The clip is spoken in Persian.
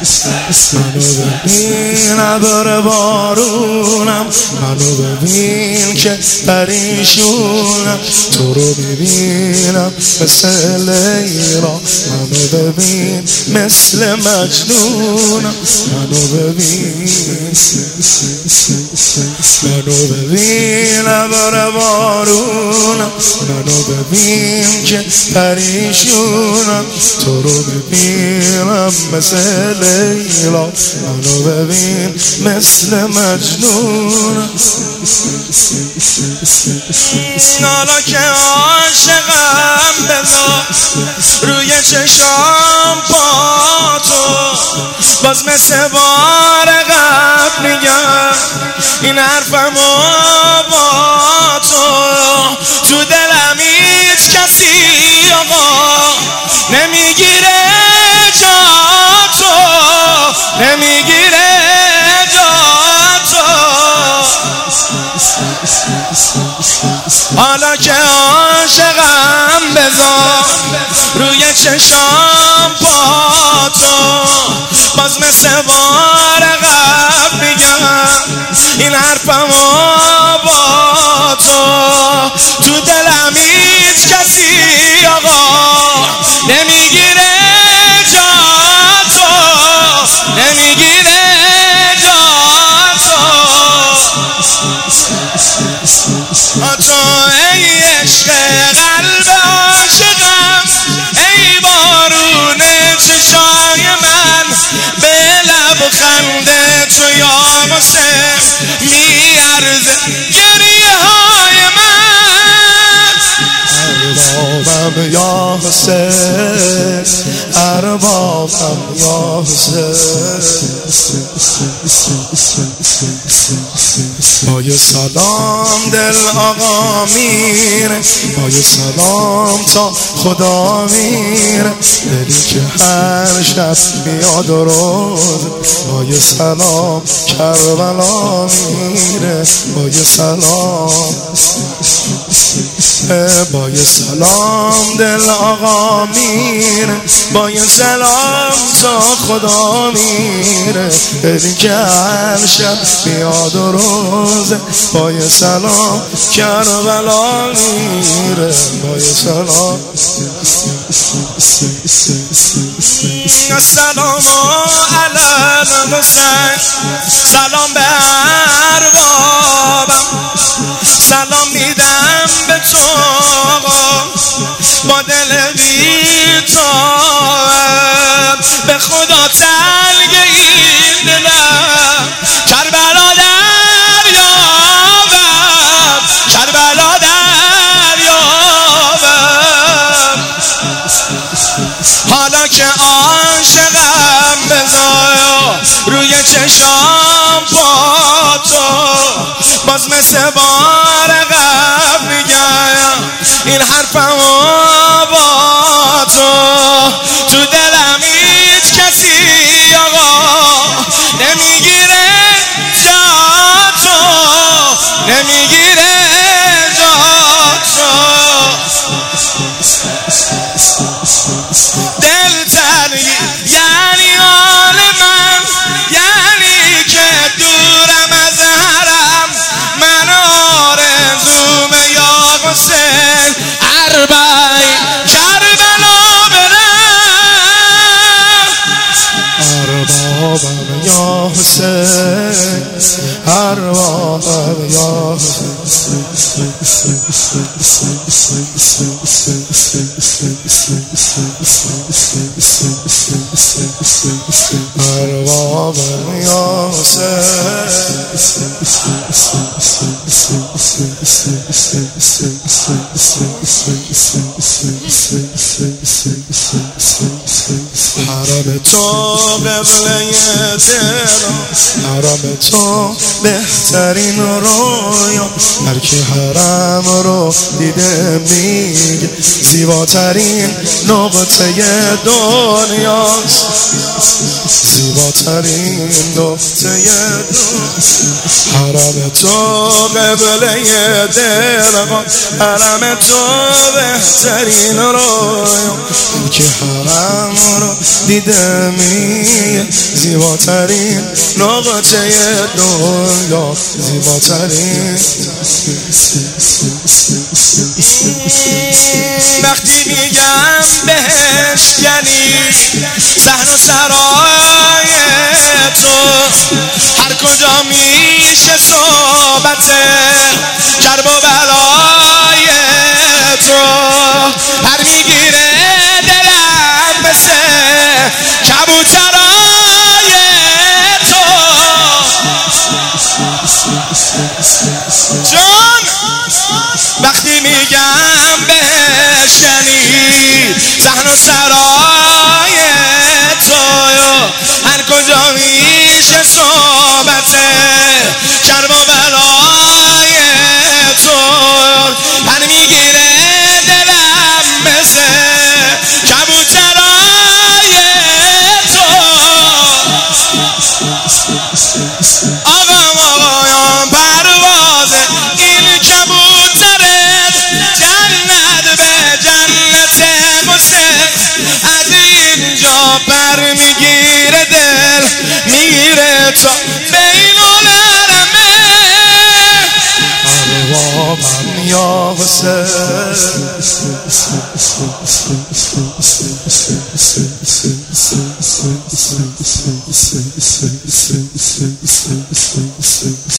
منو ببین ابر بارونم، منو ببین که پریشونم، تو رو ببینم مثل لیلا، منو ببین مثل مجنونم، منو ببین ابر بارونم، منو ببین که پریشونم، تو رو ببینم مثل لیلا، منو ببین مثل مجنونم. حالا که عاشقم بذار روی چشام با تو، باز مثل بار قبل میگم این حرفمو با تو دلم هیچ کسی آقا نمیگیره جا تو، نمیگیره جا تو. حالا که عاشقم بذار روی چشام با تو، باز مثل بار قبل میگم این حرفمو با تو دلم هیچ کسی آقا نمیگیره جا تو، نمیگیره جا تو ای عشق قلب عاشقم، ای بارون چشای من، به لبخند تو یا حسین میارزه گریه های من. اربابم یا حسین، اربابم یا حسین، با یه سلام دل آقا میره، با یه سلام تا خدا میره، دلی که هر شب میاد و روز، با یه سلام کربلا میره، با یه سلام، با یه سلام دل آقا میره، با یه سلام تا خدا میره، دلی که هر شب میاد و روزه، با یه سلام کربلا میره، با یه سلام. السلام علی الحسین، سلام به اربابم، سلام میدم به تو با دل بی‌تاب، به خدا تنگ این دلم، کربلا دریابم، کربلا دریابم. حالا که عاشقم بذار روی چشام با تو، باز مثل بار قبل میگم این حرفمو با تو دلم هیچ کسی آقا نمیگیره جا تو، نمیگیره جا تو. دل تنگی یعنی حال من، یعنی که دورم از حرم، من آرزوم یا حسین اربعی کربلا برم. اربابم یا حسین، اربابم یا اربابم یا حرم تو قبله دلم، حرم تو بهترین رویا، هر کی حرم رو دیده میگه زیباترین نقطه دنیاست، زیباترین نقطه حرم تو قبله دلقان، حرم تو بهترین رویا، که حرم رو دیده میه زیباترین نقطه دنیا، زیباترین. وقتی میگم بهشکنی صحن و سرای تو، هر کجا میشه صحبت کرب و بلای تو، پر میگیره دلم مثل کبوترای تو. جان وقتی میگم بشکنی صحن و سرای تو، هر کجا میشه صحبت کرب و بلای تو، پر میگیره دلم مثل کبوترای تو. آقایان پرواز این کبوترت جنت به جنت قصه، از اینجا پر میگیره دل میره تا بین العالمه. پروابم یا حسین